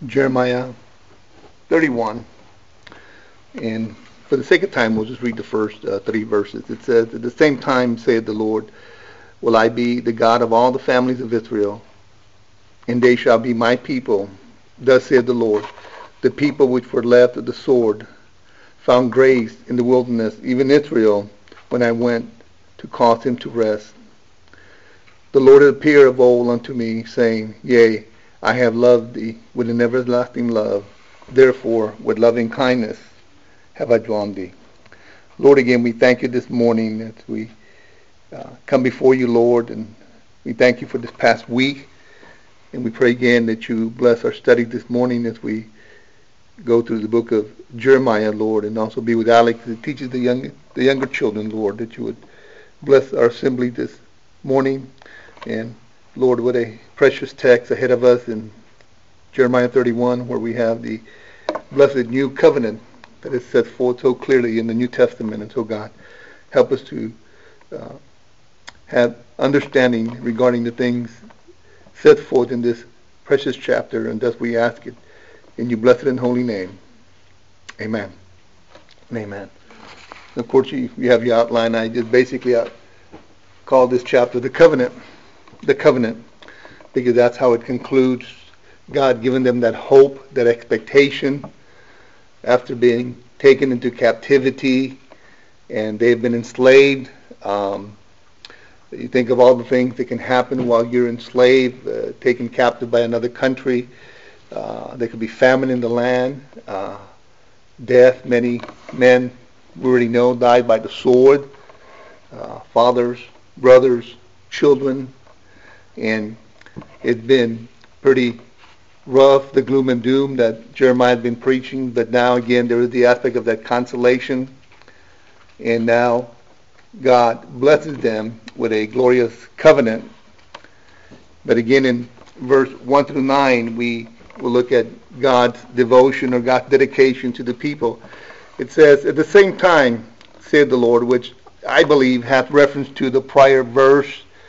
Jeremiah 31. And for the sake of time, we'll just read the first three verses. It says, "At the same time, saith the Lord, will I be the God of all the families of Israel, and they shall be my people. Thus saith the Lord, the people which were left of the sword found grace in the wilderness, even Israel, when I went to cause him to rest. The Lord had appeared of old unto me, saying, Yea, I have loved thee with an everlasting love. Therefore, with loving kindness have I drawn thee." Lord, again, we thank you this morning as we come before you, Lord, and we thank you for this past week. And we pray again that you bless our study this morning as we go through the book of Jeremiah, Lord, and also be with Alex that teaches the younger children, Lord, that you would bless our assembly this morning. And Lord, what a precious text ahead of us in Jeremiah 31, where we have the blessed new covenant that is set forth so clearly in the New Testament. And so, God, help us to have understanding regarding the things set forth in this precious chapter, and thus we ask it in your blessed and holy name. Amen. And amen. Of course, you have your outline. I just basically call this chapter the covenant, because that's how it concludes. God giving them that hope, that expectation after being taken into captivity, and they've been enslaved. You think of all the things that can happen while you're enslaved, taken captive by another country. There could be famine in the land, death. Many men, we already know, died by the sword. Fathers, brothers, children. And it's been pretty rough, the gloom and doom that Jeremiah had been preaching. But now again, there is the aspect of that consolation. And now God blesses them with a glorious covenant. But again, in verse 1 through 9, we will look at God's devotion or God's dedication to the people. It says, "At the same time, said the Lord," which I believe has reference to the prior verse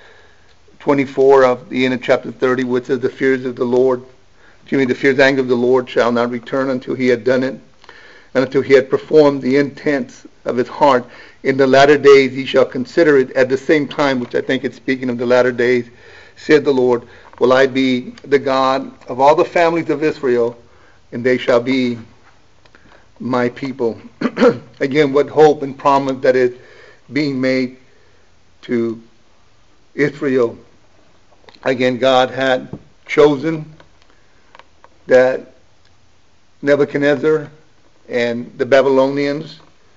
24 of the end of chapter 30, which says, the fears of the anger of the Lord shall not return until he had done it, and until he had performed the intents of his heart. In the latter days he shall consider it. At the same time," which I think it's speaking of the latter days, "said the Lord, will I be the God of all the families of Israel, and they shall be my people." Again, what hope and promise that is being made to Israel. Again, God had chosen that Nebuchadnezzar and the Babylonians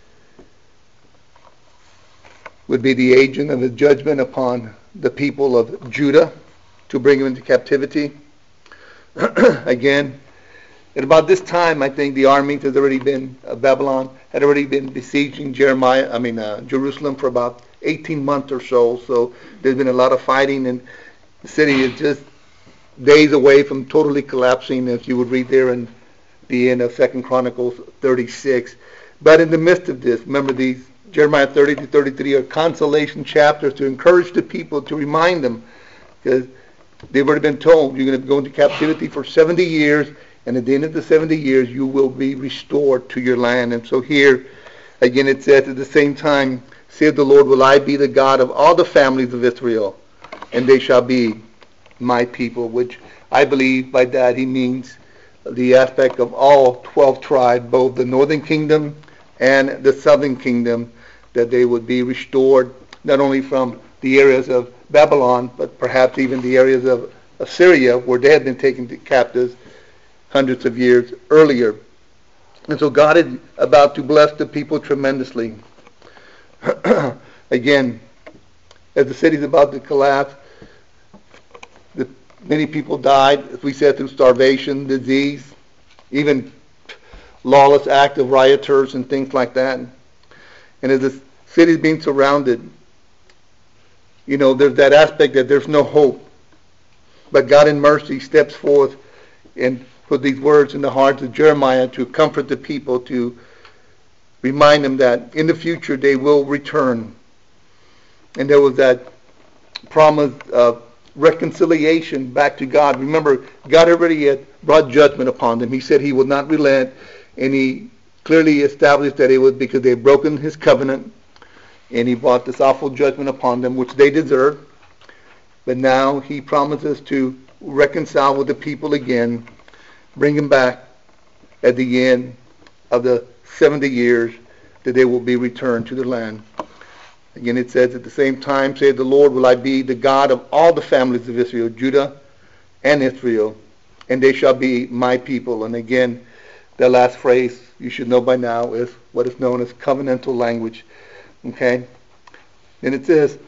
would be the agent of his judgment upon the people of Judah to bring them into captivity. Again, at about this time, I think the armies had already been, Babylon had already been besieging Jerusalem for about 18 months or so. So there's been a lot of fighting, and the city is just days away from totally collapsing, as you would read there in the end of 2 Chronicles 36. But in the midst of this, remember these Jeremiah 30 to 33 are consolation chapters to encourage the people, to remind them, because they've already been told you're going to go into captivity for 70 years, and at the end of the 70 years you will be restored to your land. And so here, again, it says, "At the same time, saith the Lord, will I be the God of all the families of Israel, and they shall be my people," which I believe by that he means the aspect of all 12 tribes, both the northern kingdom and the southern kingdom, that they would be restored not only from the areas of Babylon, but perhaps even the areas of Assyria, where they had been taken to captives hundreds of years earlier. And so God is about to bless the people tremendously. Again, as the city is about to collapse, many people died, as we said, through starvation, disease, even lawless act of rioters and things like that. And as the city is being surrounded, there's that aspect that there's no hope. But God in mercy steps forth and put these words in the hearts of Jeremiah to comfort the people, to remind them that in the future they will return. And there was that promise of reconciliation back to God. Remember, God already had brought judgment upon them. He said he would not relent, and he clearly established that it was because they had broken his covenant, and he brought this awful judgment upon them, which they deserved. But now he promises to reconcile with the people again, bring them back at the end of the 70 years, that they will be returned to the land. Again, it says, at the same time, saith the Lord, will I be the God of all the families of Israel, Judah and Israel, and they shall be my people. And again, the last phrase you should know by now is what is known as covenantal language. Okay? And it says,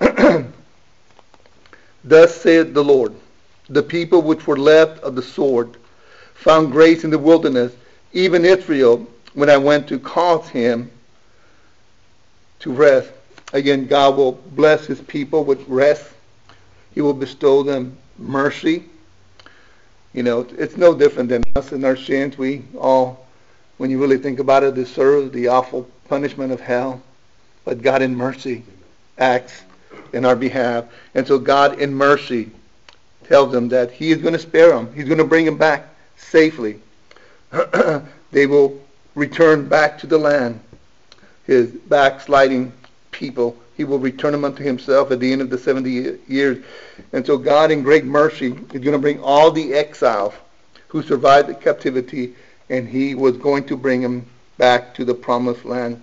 thus saith the Lord, the people which were left of the sword found grace in the wilderness, even Israel, when I went to cause him to rest. Again, God will bless his people with rest. He will bestow them mercy. You know, it's no different than us in our sins. We all, when you really think about it, deserve the awful punishment of hell. But God in mercy acts in our behalf. And so God in mercy tells them that he is going to spare them. He's going to bring them back safely. They will return back to the land. His backsliding people, he will return them unto himself at the end of the 70 years. And so God in great mercy is going to bring all the exiles who survived the captivity, and he was going to bring them back to the promised land.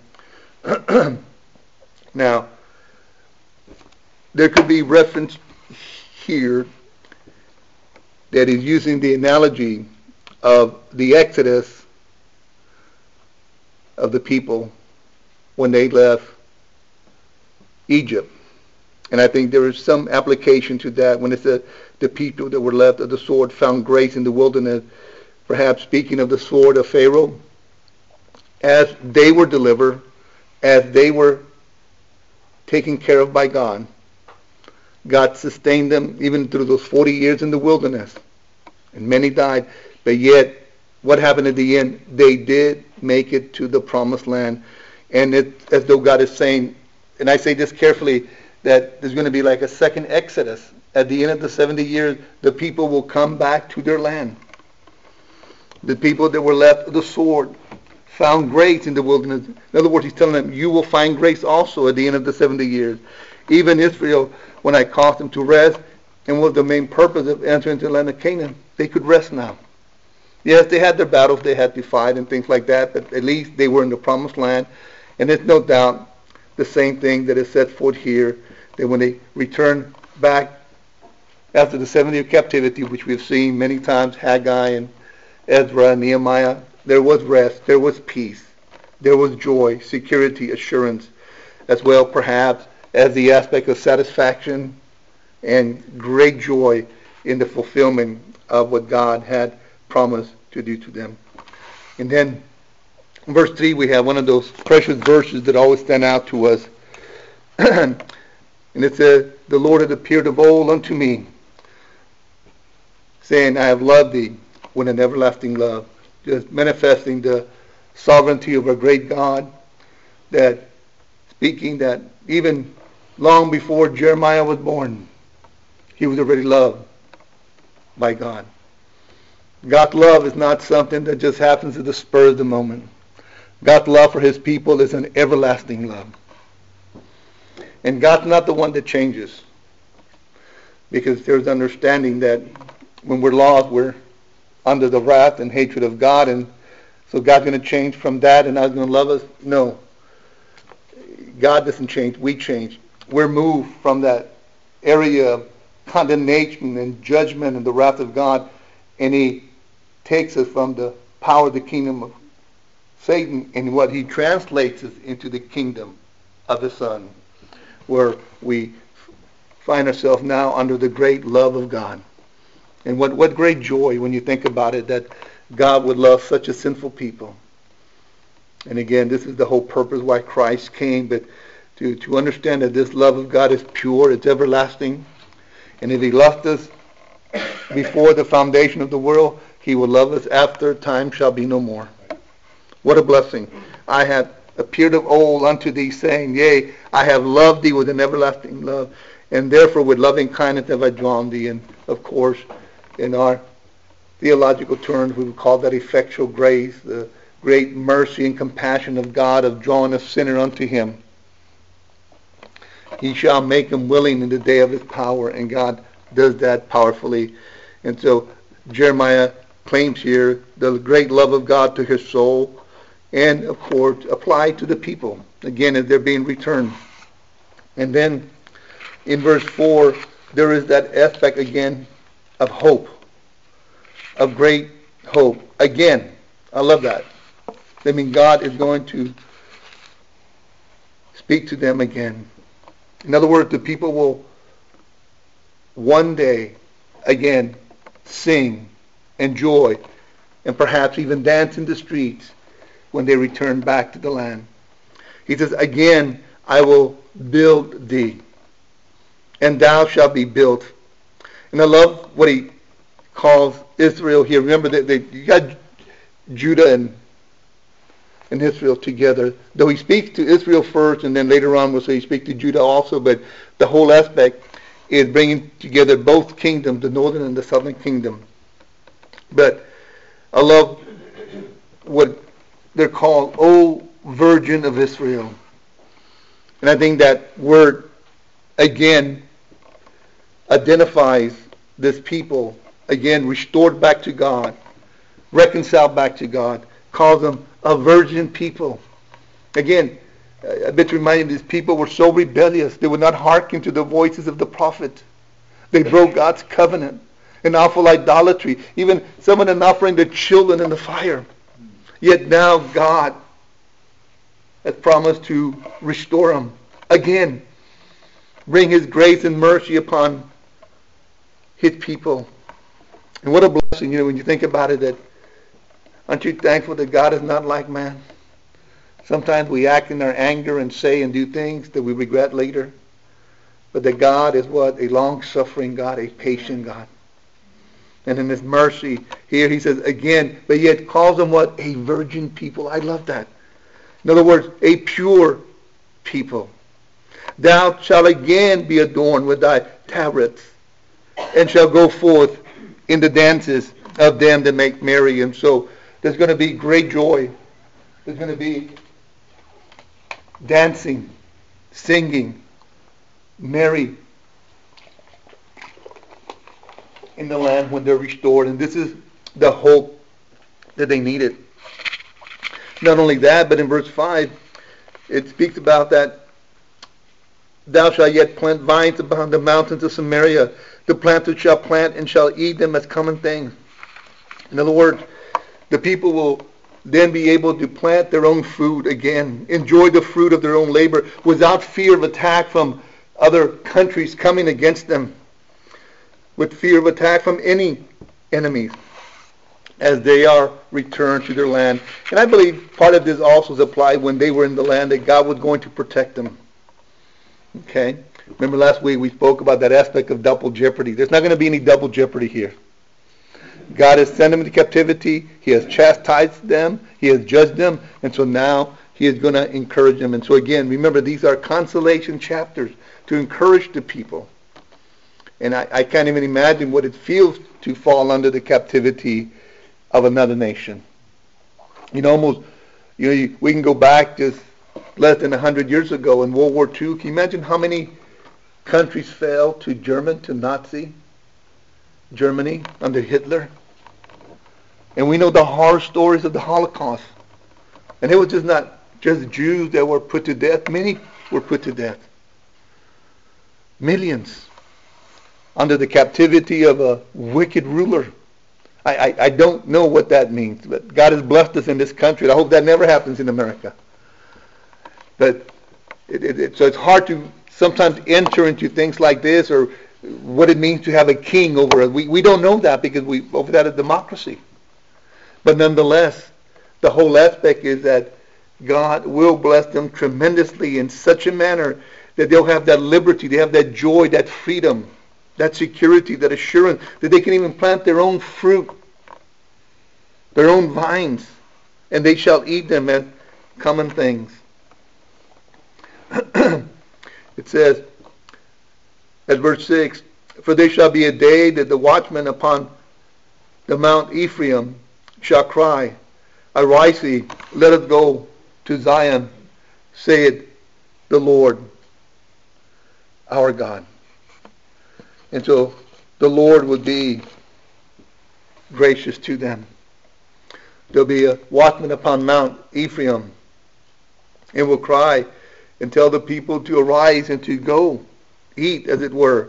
Now, there could be reference here that is using the analogy of the exodus of the people when they left Egypt. And I think there is some application to that when it said the people that were left of the sword found grace in the wilderness, perhaps speaking of the sword of Pharaoh. As they were delivered, as they were taken care of by God, God sustained them even through those 40 years in the wilderness. And many died. But yet, what happened at the end? They did make it to the promised land. And it's as though God is saying, and I say this carefully, that there's going to be like a second Exodus. At the end of the 70 years, the people will come back to their land. The people that were left of the sword found grace in the wilderness. In other words, he's telling them, you will find grace also at the end of the 70 years. Even Israel, when I caused them to rest, and was the main purpose of entering into the land of Canaan, they could rest now. Yes, they had their battles they had to fight and things like that, but at least they were in the promised land. And there's no doubt the same thing that is set forth here, that when they return back after the 70 year captivity, which we've seen many times, Haggai and Ezra and Nehemiah, there was rest, there was peace, there was joy, security, assurance, as well perhaps as the aspect of satisfaction and great joy in the fulfillment of what God had promised to do to them. And then in verse 3 we have one of those precious verses that always stand out to us. And it says, the Lord had appeared of old unto me, saying, I have loved thee with an everlasting love. Just manifesting the sovereignty of our great God, that speaking that even long before Jeremiah was born, he was already loved by God. God's love is not something that just happens at the spur of the moment. God's love for his people is an everlasting love. And God's not the one that changes, because there's understanding that when we're lost, we're under the wrath and hatred of God, and so God's going to change from that and not going to love us. No. God doesn't change. We change. We're moved from that area of condemnation and judgment and the wrath of God, and he takes us from the power of the kingdom of Satan, and what he translates us into the kingdom of his Son, where we find ourselves now under the great love of God. And what great joy when you think about it, that God would love such a sinful people. And again, this is the whole purpose why Christ came, but to understand that this love of God is pure, it's everlasting. And if he loved us before the foundation of the world, he will love us after time shall be no more. What a blessing. I have appeared of old unto thee, saying, yea, I have loved thee with an everlasting love, and therefore with loving kindness have I drawn thee. And of course, in our theological terms, we would call that effectual grace, the great mercy and compassion of God of drawing a sinner unto him. He shall make him willing in the day of his power, and God does that powerfully. And so Jeremiah claims here the great love of God to his soul, and of course applied to the people, again, as they're being returned. And then in verse 4, there is that aspect again of hope, of great hope. Again, I love that. I mean, God is going to speak to them again. In other words, the people will one day again sing, enjoy, and perhaps even dance in the streets when they return back to the land. He says, again, I will build thee, and thou shalt be built. And I love what he calls Israel here. Remember that you got Judah and Israel together. Though he speaks to Israel first, and then later on we'll say he speaks to Judah also, but the whole aspect is bringing together both kingdoms, the northern and the southern kingdom. But I love what they're called, O Virgin of Israel. And I think that word, again, identifies this people, again, restored back to God, reconciled back to God, calls them a virgin people. Again, a bit reminding these people were so rebellious. They would not hearken to the voices of the prophet. They broke God's covenant. An awful idolatry. Even some of them offering their children in the fire. Yet now God has promised to restore them. Again, bring his grace and mercy upon his people. And what a blessing, when you think about it, that aren't you thankful that God is not like man? Sometimes we act in our anger and say and do things that we regret later. But that God is what? A long-suffering God, a patient God. And in his mercy, here he says again, but yet calls them what? A virgin people. I love that. In other words, a pure people. Thou shalt again be adorned with thy tabrets, and shall go forth in the dances of them that make merry. And so there's going to be great joy. There's going to be dancing, singing, merry in the land when they're restored. And this is the hope that they needed. Not only that, but in verse 5, it speaks about that thou shalt yet plant vines upon the mountains of Samaria. The planter shall plant and shall eat them as common things. In other words, the people will then be able to plant their own food again, enjoy the fruit of their own labor without fear of attack from other countries coming against them, with fear of attack from any enemies as they are returned to their land. And I believe part of this also is applied when they were in the land, that God was going to protect them. Okay? Remember last week we spoke about that aspect of double jeopardy. There's not going to be any double jeopardy here. God has sent them into captivity. He has chastised them. He has judged them. And so now he is going to encourage them. And so again, remember, these are consolation chapters to encourage the people. And I can't even imagine what it feels to fall under the captivity of another nation. We can go back just less than 100 years ago in World War II. Can you imagine how many countries fell to Nazi Germany under Hitler? And we know the horror stories of the Holocaust. And it was not just Jews that were put to death. Many were put to death. Millions under the captivity of a wicked ruler. I don't know what that means, but God has blessed us in this country. I hope that never happens in America. But so it's hard to sometimes enter into things like this, or what it means to have a king over us. We don't know that because over that is democracy. But nonetheless, the whole aspect is that God will bless them tremendously in such a manner that they'll have that liberty, they have that joy, that freedom, that security, that assurance, that they can even plant their own fruit, their own vines, and they shall eat them as common things. It says, at verse 6, for there shall be a day that the watchman upon The Mount Ephraim shall cry, Arise, let us go to Zion, saith the Lord our God. And so the Lord would be gracious to them. There'll be a watchman upon Mount Ephraim, and will cry and tell the people to arise and to go eat, as it were,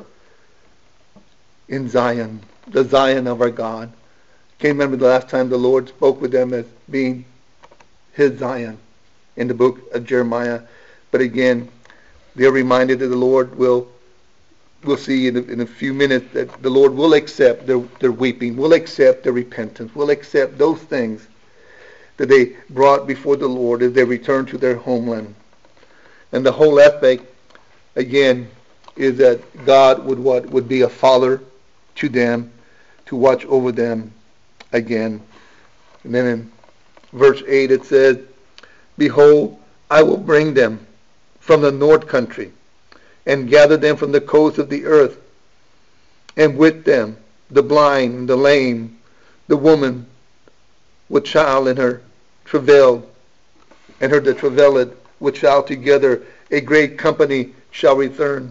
in Zion, the Zion of our God. Can't remember the last time the Lord spoke with them as being his Zion in the book of Jeremiah. But again, they're reminded that the Lord we'll see in a few minutes that the Lord will accept their weeping, will accept their repentance, will accept those things that they brought before the Lord as they return to their homeland. And the whole aspect, again, is that God would be a father to them, to watch over them again. And then in verse 8 it says, Behold, I will bring them from the north country, and gather them from the coasts of the earth, and with them the blind, the lame, the woman with child in her travail, and her that travaileth with child together. A great company shall return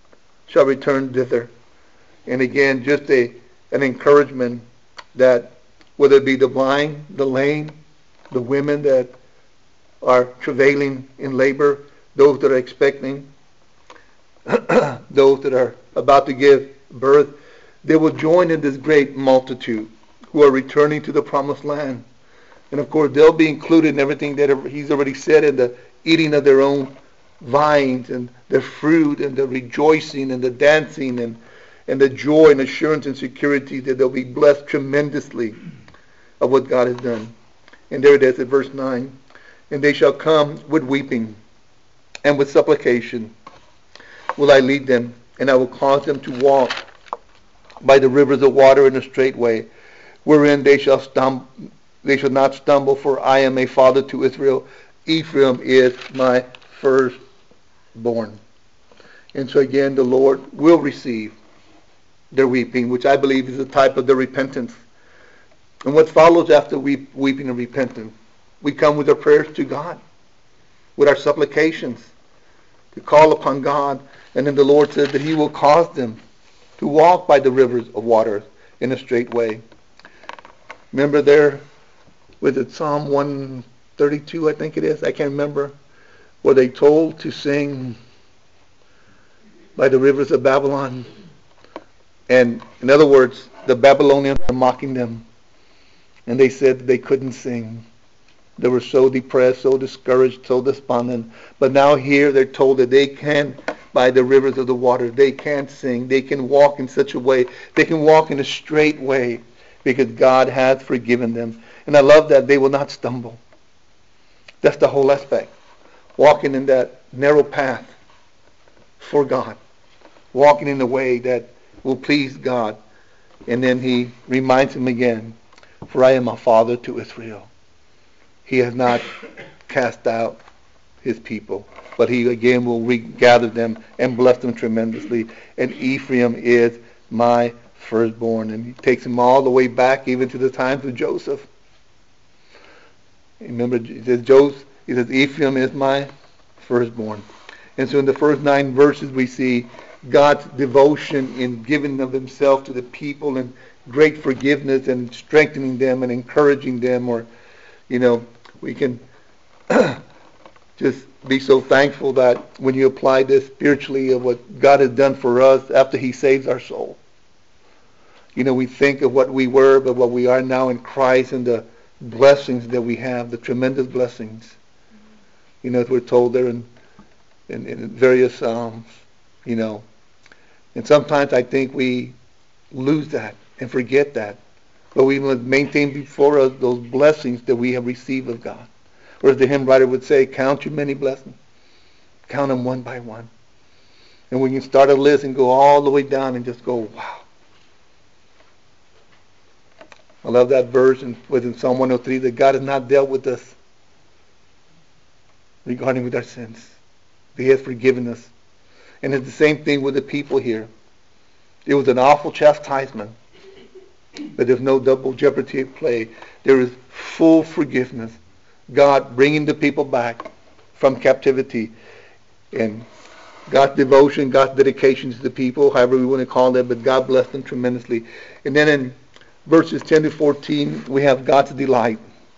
thither. And again, just an encouragement that whether it be the blind, the lame, the women that are travailing in labor, those that are expecting, those that are about to give birth, they will join in this great multitude who are returning to the promised land. And of course, they'll be included in everything that he's already said, in the eating of their own vines and their fruit and the rejoicing and the dancing and the joy and assurance and security that they'll be blessed tremendously of what God has done. And there it is at verse 9. And they shall come with weeping and with supplication will I lead them, and I will cause them to walk by the rivers of water in a straight way, wherein they shall not stumble, for I am a father to Israel. Ephraim is my firstborn. And so again, the Lord will receive their weeping, which I believe is a type of their repentance. And what follows after weeping and repentance? We come with our prayers to God, with our supplications, to call upon God. And then the Lord says that he will cause them to walk by the rivers of water in a straight way. Remember there, with it Psalm 132, I think it is, I can't remember, were they told to sing by the rivers of Babylon? And in other words, the Babylonians were mocking them. And they said that they couldn't sing. They were so depressed, so discouraged, so despondent. But now here they're told that they can, by the rivers of the water, they can sing. They can walk in such a way. They can walk in a straight way because God has forgiven them. And I love that they will not stumble. That's the whole aspect. Walking in that narrow path for God. Walking in the way that will please God. And then he reminds him again, for I am a father to Israel. He has not cast out his people, but he again will regather them and bless them tremendously. And Ephraim is my firstborn. And he takes him all the way back even to the times of Joseph. Remember, he says Ephraim is my firstborn. And so in the first 9 verses we see God's devotion in giving of himself to the people and great forgiveness and strengthening them and encouraging them. Or, we can just be so thankful that when you apply this spiritually of what God has done for us after he saves our soul. We think of what we were, but what we are now in Christ and the blessings that we have, the tremendous blessings. As we're told there in various Psalms, And sometimes I think we lose that and forget that. But we must maintain before us those blessings that we have received of God. Or as the hymn writer would say, count your many blessings. Count them one by one. And when you start a list and go all the way down and just go, wow. I love that verse within Psalm 103 that God has not dealt with us regarding with our sins. He has forgiven us. And it's the same thing with the people here. It was an awful chastisement. But there's no double jeopardy at play. There is full forgiveness. God bringing the people back from captivity, and God's devotion, God's dedication to the people, however we want to call it, but God blessed them tremendously. And then in verses 10 to 14, we have God's delight.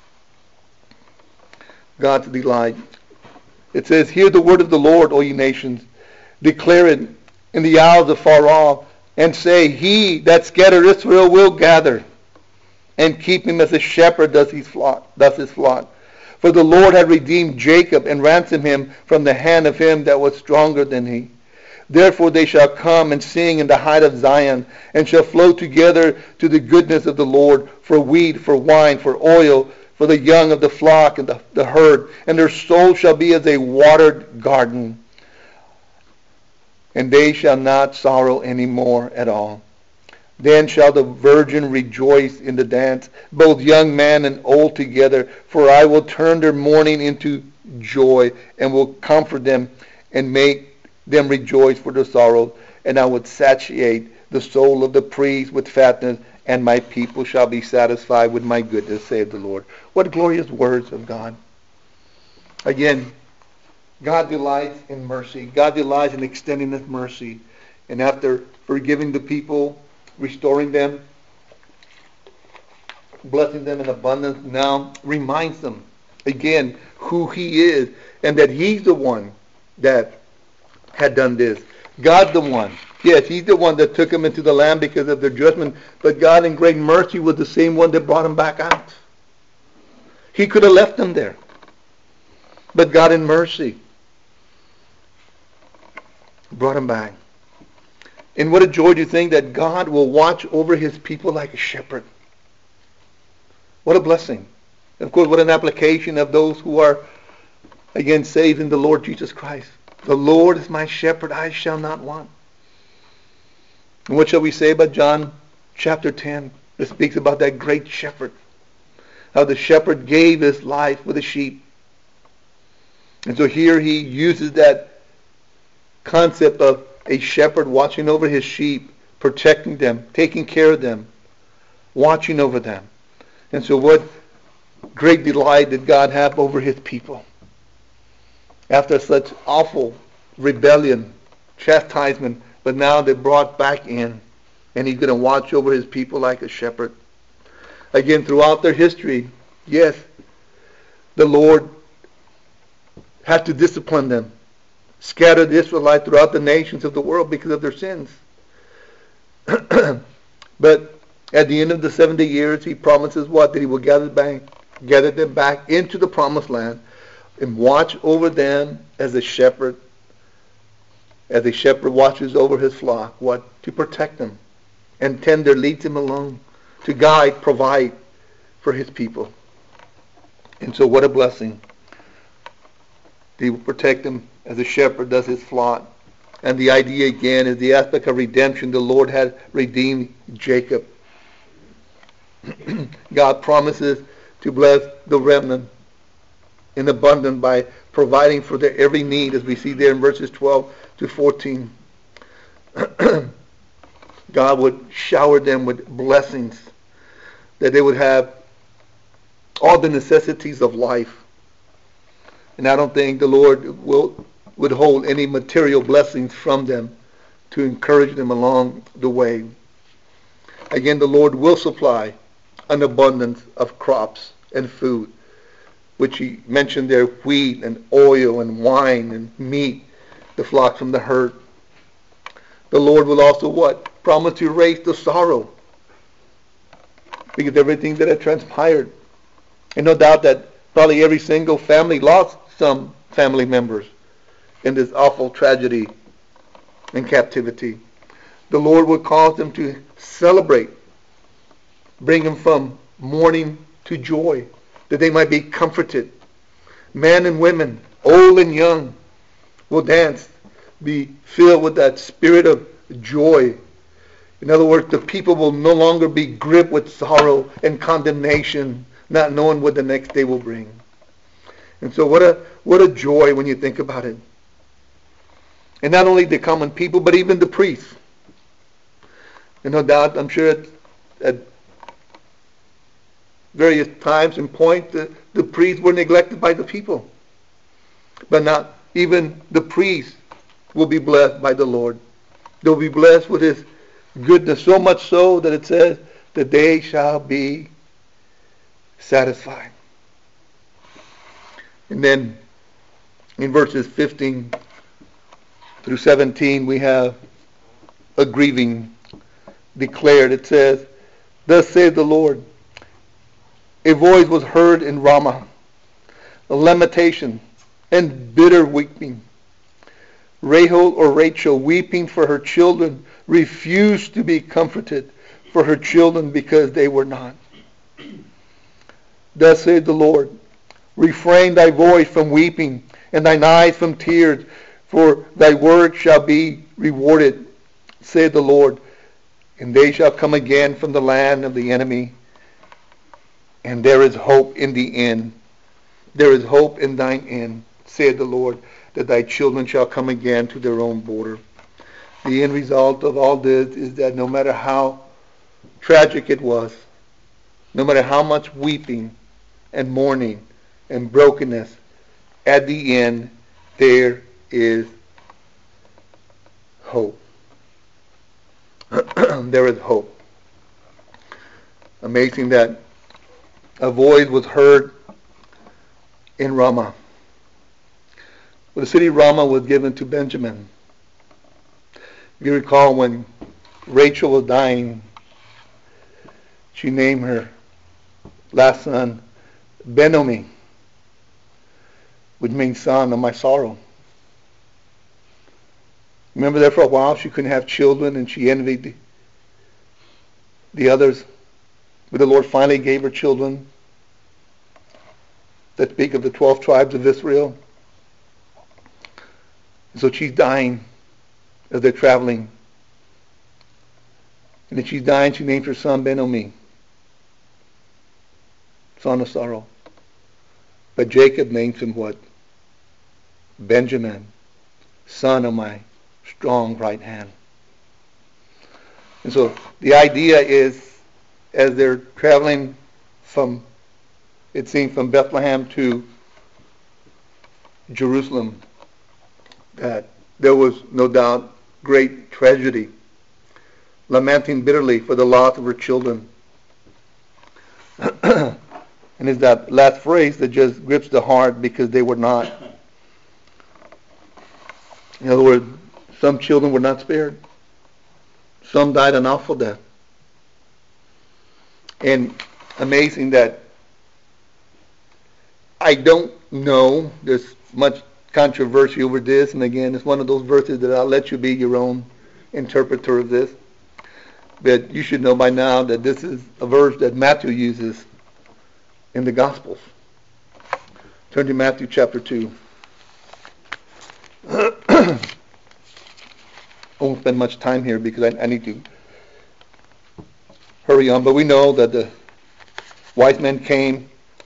God's delight. It says, "Hear the word of the Lord, O ye nations. Declare it in the isles afar off, and say, He that scattered Israel will gather, and keep him as a shepherd does his flock. For the Lord had redeemed Jacob, and ransomed him from the hand of him that was stronger than he. Therefore they shall come and sing in the height of Zion, and shall flow together to the goodness of the Lord, for wheat, for wine, for oil, for the young of the flock and the herd. And their soul shall be as a watered garden, and they shall not sorrow any more at all. Then shall the virgin rejoice in the dance, both young man and old together. For I will turn their mourning into joy, and will comfort them, and make them rejoice for their sorrows. And I would satiate the soul of the priest with fatness, and my people shall be satisfied with my goodness, saith the Lord." What glorious words of God. Again, God delights in mercy. God delights in extending His mercy. And after forgiving the people, restoring them, blessing them in abundance, now reminds them again who He is, and that He's the one that had done this. God's the one. Yes, He's the one that took them into the land because of their judgment, but God in great mercy was the same one that brought them back out. He could have left them there, but God in mercy brought them back. And what a joy to think that God will watch over His people like a shepherd. What a blessing. And of course, what an application of those who are, again, saved in the Lord Jesus Christ. The Lord is my shepherd, I shall not want. And what shall we say about John chapter 10? It speaks about that great shepherd. How the shepherd gave his life for the sheep. And so here he uses that concept of a shepherd watching over his sheep, protecting them, taking care of them, watching over them. And so what great delight did God have over His people. After such awful rebellion, chastisement, but now they're brought back in, and He's going to watch over His people like a shepherd. Again, throughout their history, yes, the Lord had to discipline them, scatter the Israelites throughout the nations of the world because of their sins. But at the end of the 70 years, He promises what? That He will gather them back into the promised land and watch over them as a shepherd watches over his flock. What? To protect them and tender, leads them along, to guide, provide for His people. And so what a blessing. He will protect them as a shepherd does his flock. And the idea again is the aspect of redemption. The Lord had redeemed Jacob. God promises to bless the remnant in abundance by providing for their every need, as we see there in verses 12 to 14. God would shower them with blessings, that they would have all the necessities of life. And I don't think the Lord will withhold any material blessings from them to encourage them along the way. Again, the Lord will supply an abundance of crops and food, which He mentioned there, wheat and oil and wine and meat, the flock from the herd. The Lord will also what? Promise to erase the sorrow, because everything that had transpired. And no doubt that probably every single family lost some family members in this awful tragedy and captivity. The Lord will cause them to celebrate, bring them from mourning to joy, that they might be comforted. Men and women, old and young, will dance, be filled with that spirit of joy. In other words, the people will no longer be gripped with sorrow and condemnation, not knowing what the next day will bring. And so what a joy when you think about it. And not only the common people, but even the priests. And no doubt, I'm sure at various times and points, the priests were neglected by the people. But not even the priests will be blessed by the Lord. They'll be blessed with His goodness, so much so that it says that they shall be satisfied. And then in verses 15 through 17 we have a grieving declared. It says, "Thus saith the Lord, a voice was heard in Ramah, a lamentation and bitter weeping. Rahel or Rachel, weeping for her children, refused to be comforted for her children because they were not. Thus saith the Lord, refrain thy voice from weeping and thine eyes from tears, for thy work shall be rewarded, saith the Lord, and they shall come again from the land of the enemy. And there is hope in the end. There is hope in thine end, saith the Lord, that thy children shall come again to their own border." The end result of all this is that no matter how tragic it was, no matter how much weeping and mourning and brokenness, at the end there is hope. There is hope. Amazing that a voice was heard in Ramah. Well, the city of Ramah was given to Benjamin. If you recall, when Rachel was dying, she named her last son Ben-Oni, which means son of my sorrow. Remember there for a while she couldn't have children and she envied the others. But the Lord finally gave her children that speak of the 12 tribes of Israel. So she's dying as they're traveling. And as she's dying, she names her son Ben-Oni, son of sorrow. But Jacob names him what? Benjamin, son of my strong right hand. And so the idea is, as they're traveling from, it seems, from Bethlehem to Jerusalem, that there was no doubt great tragedy, lamenting bitterly for the loss of her children. And it's that last phrase that just grips the heart, because they were not. In other words, some children were not spared. Some died an awful death. And amazing that I don't know, there's much controversy over this, and again, it's one of those verses that I'll let you be your own interpreter of this. But you should know by now that this is a verse that Matthew uses in the Gospels. Turn to Matthew chapter 2. I won't spend much time here because I need to hurry on. But we know that the wise men came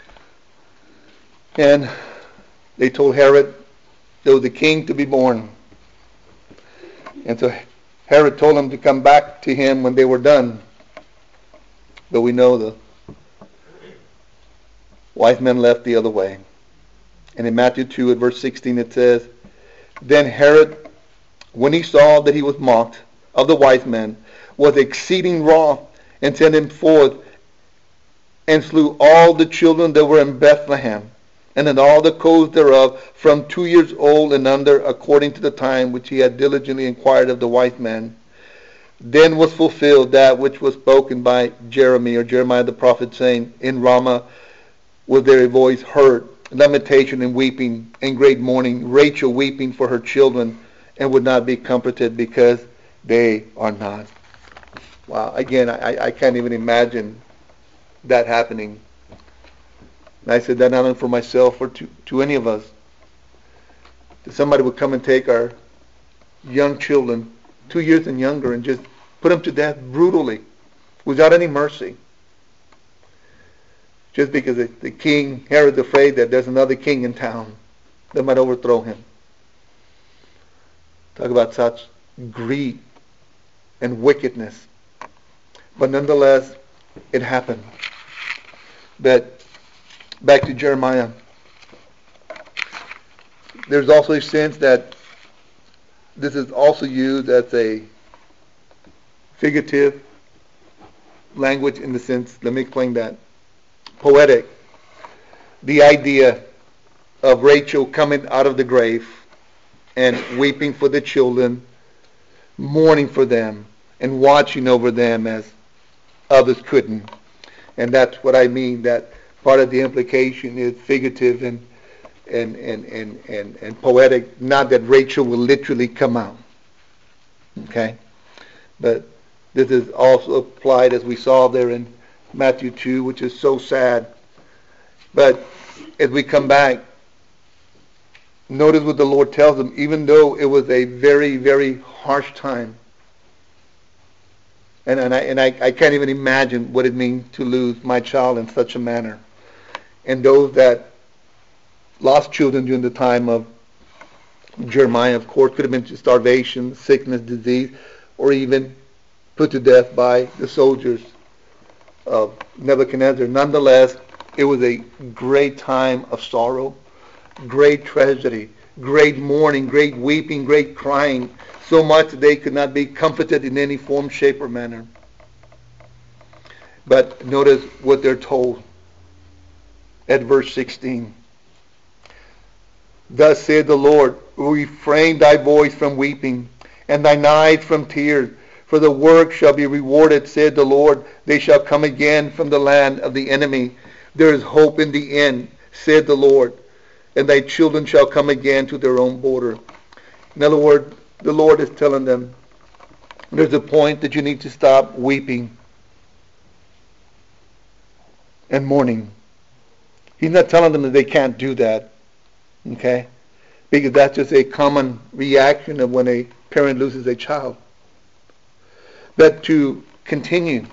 and they told Herod there was a king to be born. And so Herod told them to come back to him when they were done. But we know the wise men left the other way. And in Matthew 2 at verse 16 it says, "Then Herod, when he saw that he was mocked of the wise men, was exceeding wroth, and sent him forth, and slew all the children that were in Bethlehem, and in all the coasts thereof, from 2 years old and under, according to the time which he had diligently inquired of the wise men. Then was fulfilled that which was spoken by Jeremiah the prophet, saying, In Ramah was there a voice heard, lamentation and weeping, and great mourning, Rachel weeping for her children, and would not be comforted because they are not." Wow, again, I can't even imagine that happening. And I said that not only for myself or to any of us. That somebody would come and take our young children, 2 years and younger, and just put them to death brutally, without any mercy. Just because the king, Herod's afraid that there's another king in town that might overthrow him. Talk about such greed and wickedness. But nonetheless, it happened. But back to Jeremiah. There's also a sense that this is also used as a figurative language in the sense, let me explain that. Poetic. The idea of Rachel coming out of the grave and weeping for the children, mourning for them, and watching over them as others couldn't. And that's what I mean, that part of the implication is figurative and poetic, not that Rachel will literally come out. Okay? But this is also applied, as we saw there in Matthew 2, which is so sad. But as we come back, notice what the Lord tells them, even though it was a very, very harsh time. And I can't even imagine what it means to lose my child in such a manner. And those that lost children during the time of Jeremiah, of course, could have been starvation, sickness, disease, or even put to death by the soldiers of Nebuchadnezzar. Nonetheless, it was a great time of sorrow, great tragedy, great mourning, great weeping, great crying, so much that they could not be comforted in any form, shape, or manner. But notice what they're told at verse 16. Thus saith the Lord, refrain thy voice from weeping, and thine eyes from tears, for the work shall be rewarded, said the Lord. They shall come again from the land of the enemy. There is hope in the end, said the Lord, and thy children shall come again to their own border. In other words, the Lord is telling them, there's a point that you need to stop weeping and mourning. He's not telling them that they can't do that, okay? Because that's just a common reaction of when a parent loses a child. But to continue,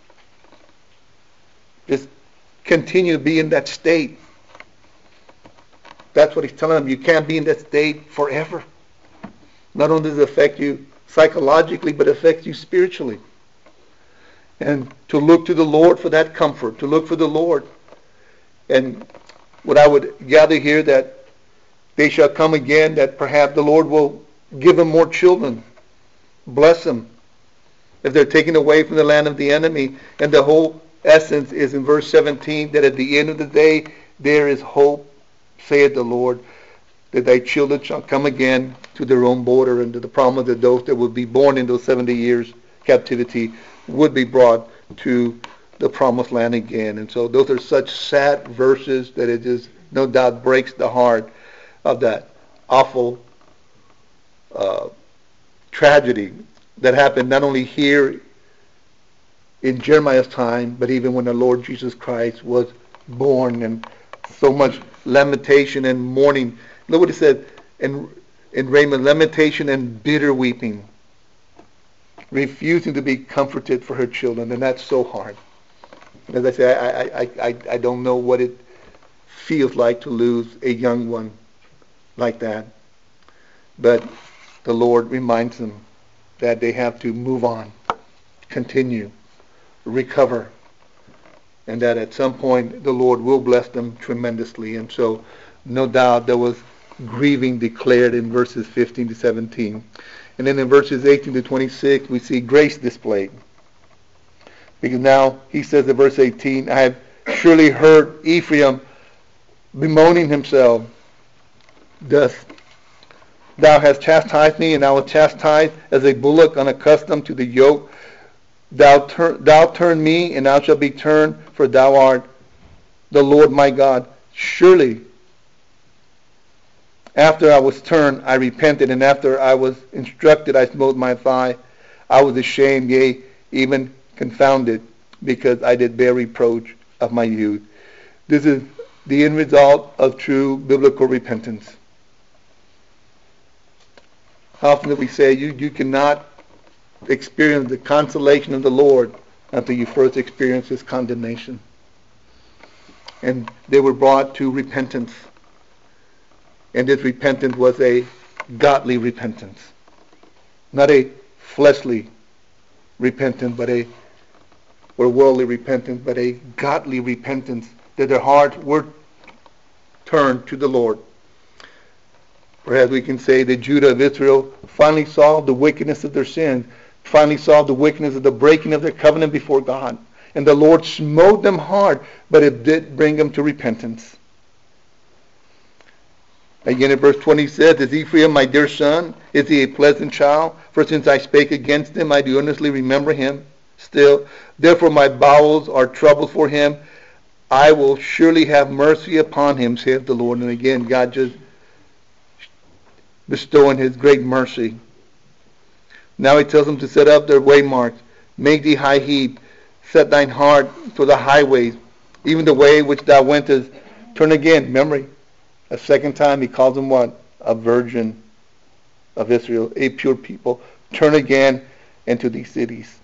just continue to be in that state. That's what he's telling them. You can't be in that state forever. Not only does it affect you psychologically, but it affects you spiritually. And to look to the Lord for that comfort, to look for the Lord. And what I would gather here, that they shall come again, that perhaps the Lord will give them more children, bless them, if they're taken away from the land of the enemy. And the whole essence is in verse 17, that at the end of the day there is hope, saith the Lord, that thy children shall come again to their own border, and to the promise that those that would be born in those 70 years captivity would be brought to the promised land again. And so those are such sad verses that it just no doubt breaks the heart of that awful tragedy that happened not only here in Jeremiah's time, but even when the Lord Jesus Christ was born, and so much lamentation and mourning. Look what it said in Raymond, lamentation and bitter weeping, refusing to be comforted for her children, and that's so hard. As I say, I don't know what it feels like to lose a young one like that, but the Lord reminds them that they have to move on, continue, recover, and that at some point the Lord will bless them tremendously. And so no doubt there was grieving declared in verses 15 to 17. And then in verses 18 to 26 we see grace displayed. Because now he says in verse 18, I have surely heard Ephraim bemoaning himself. Thus thou hast chastised me, and I will chastise as a bullock unaccustomed to the yoke. Thou turn me, and I shall be turned, for thou art the Lord my God. Surely after I was turned, I repented, and after I was instructed, I smote my thigh. I was ashamed, yea, even confounded, because I did bear reproach of my youth. This is the end result of true biblical repentance. How often do we say you cannot experience the consolation of the Lord until you first experience His condemnation? And they were brought to repentance. And this repentance was a godly repentance. Not a fleshly repentance, but or worldly repentance, but a godly repentance, that their hearts were turned to the Lord. Perhaps we can say that Judah of Israel finally saw the wickedness of their sins, finally saw the wickedness of the breaking of their covenant before God. And the Lord smote them hard, but it did bring them to repentance. Again in verse 20 says, Is Ephraim my dear son? Is he a pleasant child? For since I spake against him, I do earnestly remember him still. Therefore my bowels are troubled for him. I will surely have mercy upon him, saith the Lord. And again, God just bestowing his great mercy. Now he tells them to set up their waymarks. Make thee high heap. Set thine heart to the highways. Even the way which thou wentest. Turn again. Memory. A second time he calls them what? A virgin of Israel. A pure people. Turn again into these cities.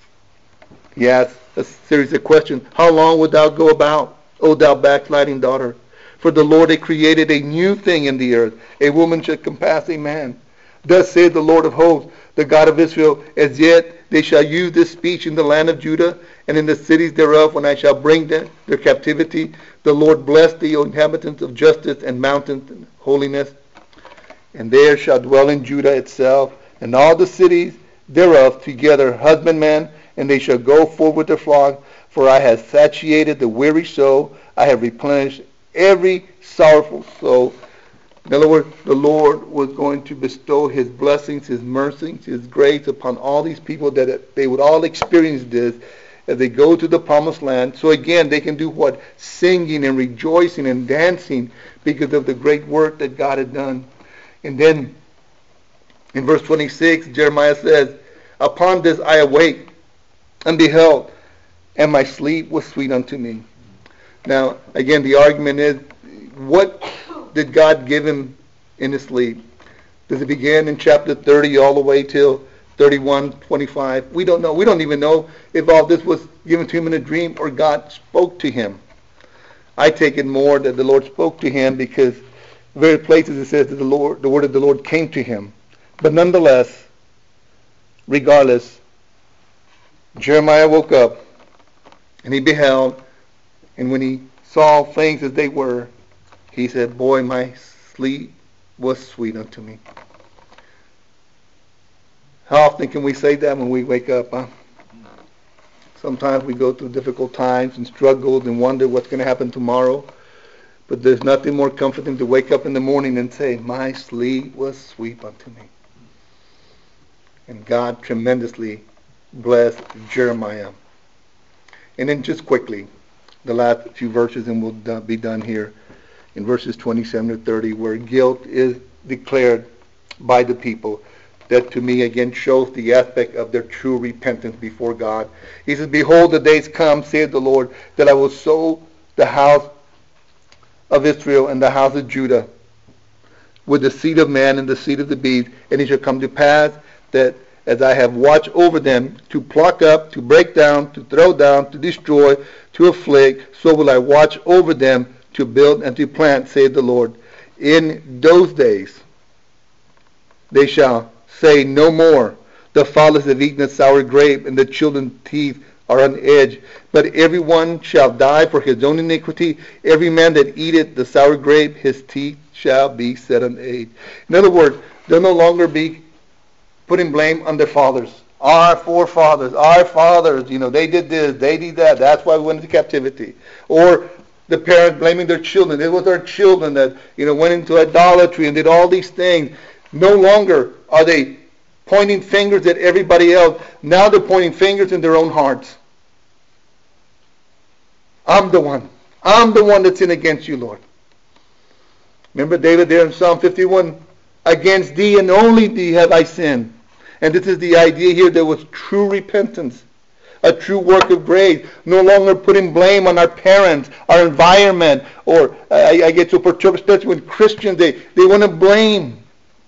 He asks a series of questions. How long wilt thou go about, O thou backsliding daughter? For the Lord hath created a new thing in the earth. A woman should compass a man. Thus saith the Lord of hosts, the God of Israel, as yet they shall use this speech in the land of Judah, and in the cities thereof, when I shall bring them their captivity. The Lord bless thee, O inhabitants of justice and mountains and holiness. And there shall dwell in Judah itself, and all the cities thereof together husbandmen, and they shall go forth with their flock. For I have satiated the weary soul, I have replenished every sorrowful soul. In other words, the Lord was going to bestow his blessings, his mercies, his grace upon all these people, that they would all experience this as they go to the promised land. So again, they can do what? Singing and rejoicing and dancing because of the great work that God had done. And then in verse 26, Jeremiah says, Upon this I awake and beheld, and my sleep was sweet unto me. Now, again, the argument is, what did God give him in his sleep? Does it begin in chapter 30 all the way till 31:25? We don't know. We don't even know if all this was given to him in a dream or God spoke to him. I take it more that the Lord spoke to him, because very places it says that the word of the Lord came to him. But nonetheless, regardless, Jeremiah woke up and he beheld, and when he saw things as they were, he said, Boy, my sleep was sweet unto me. How often can we say that when we wake up? Huh? Sometimes we go through difficult times and struggles and wonder what's going to happen tomorrow. But there's nothing more comforting to wake up in the morning and say, My sleep was sweet unto me. And God tremendously blessed Jeremiah. And then just quickly, the last few verses, and we'll be done here. In verses 27 to 30, where guilt is declared by the people. That to me again shows the aspect of their true repentance before God. He says, Behold, the days come, saith the Lord, that I will sow the house of Israel and the house of Judah with the seed of man and the seed of the beast. And it shall come to pass that as I have watched over them, to pluck up, to break down, to throw down, to destroy, to afflict, so will I watch over them, to build and to plant, saith the Lord. In those days they shall say no more, The fathers have eaten a sour grape, and the children's teeth are on edge. But every one shall die for his own iniquity. Every man that eateth the sour grape, his teeth shall be set on edge. In other words, they'll no longer be putting blame on their fathers. Our forefathers, our fathers, they did this, they did that. That's why we went into captivity. Or the parents blaming their children. It was our children that, went into idolatry and did all these things. No longer are they pointing fingers at everybody else. Now they're pointing fingers in their own hearts. I'm the one. I'm the one that sinned against you, Lord. Remember David there in Psalm 51? Against thee and only thee have I sinned. And this is the idea here. There was true repentance. A true work of grace. No longer putting blame on our parents, our environment. Or I get so perturbed, especially when Christians, they want to blame.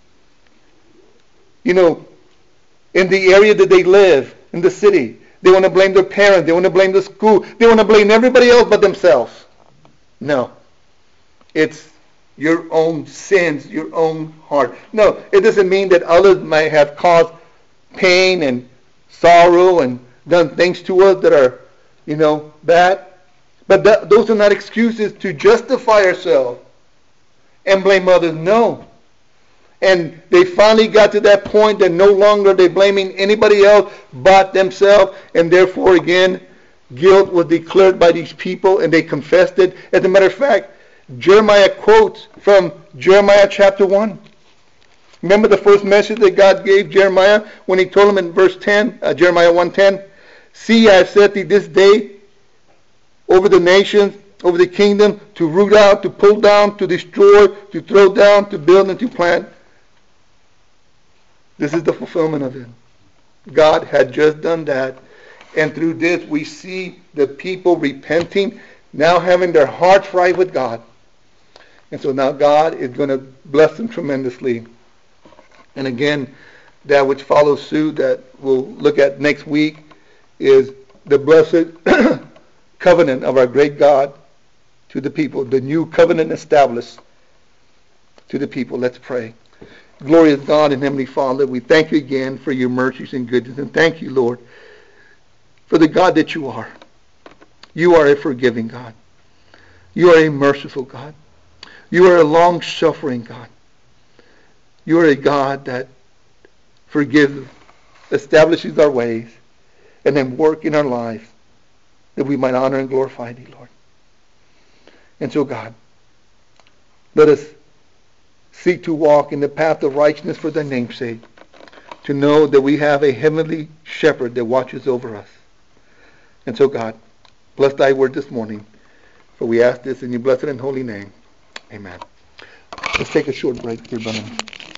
In the area that they live, in the city. They want to blame their parents. They want to blame the school. They want to blame everybody else but themselves. No. It's your own sins, your own heart. No, it doesn't mean that others might have caused pain and sorrow and done things to us that are bad. But those are not excuses to justify ourselves and blame others. No. And they finally got to that point that no longer they're blaming anybody else but themselves. And therefore, again, guilt was declared by these people and they confessed it. As a matter of fact, Jeremiah quotes from Jeremiah chapter 1. Remember the first message that God gave Jeremiah when he told him in verse 10, Jeremiah 1:10, "See, I have set thee this day over the nations, over the kingdom, to root out, to pull down, to destroy, to throw down, to build, and to plant." This is the fulfillment of it. God had just done that. And through this we see the people repenting, now having their hearts right with God. And so now God is going to bless them tremendously. And again, that which follows suit that we'll look at next week is the blessed covenant of our great God to the people, the new covenant established to the people. Let's pray. Glorious God and Heavenly Father, we thank you again for your mercies and goodness. And thank you, Lord, for the God that you are. You are a forgiving God. You are a merciful God. You are a long-suffering God. You are a God that forgives, establishes our ways, and then work in our lives that we might honor and glorify thee, Lord. And so, God, let us seek to walk in the path of righteousness for thy name's sake, to know that we have a heavenly shepherd that watches over us. And so, God, bless thy word this morning, for we ask this in your blessed and holy name. Amen. Let's take a short break here, brother.